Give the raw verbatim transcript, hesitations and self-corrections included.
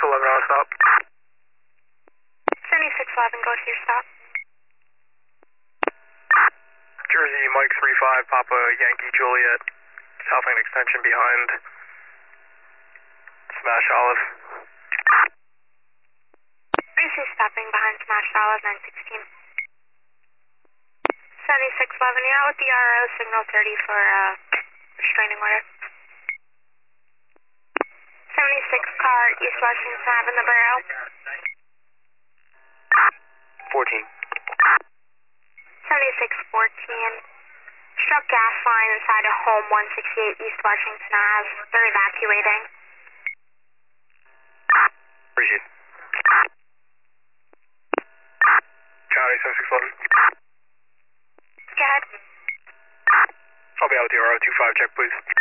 eleven on stop. seventy-six eleven, go to your stop. Jersey, Mike three five, Papa Yankee Juliet, Southland Extension behind Smash Olive. I see stopping behind Smash Olive, nine sixteen. seventy-six eleven, you're out with the R O, signal thirty for uh, restraining order. seventy-six car, East Washington Avenue, the Borough. fourteen. seventy-six fourteen. Struck gas line inside a home, one sixty-eight East Washington Ave. They're evacuating. Appreciate it. County seventy-six eleven. Go ahead. I'll be out with the R O two five, check please.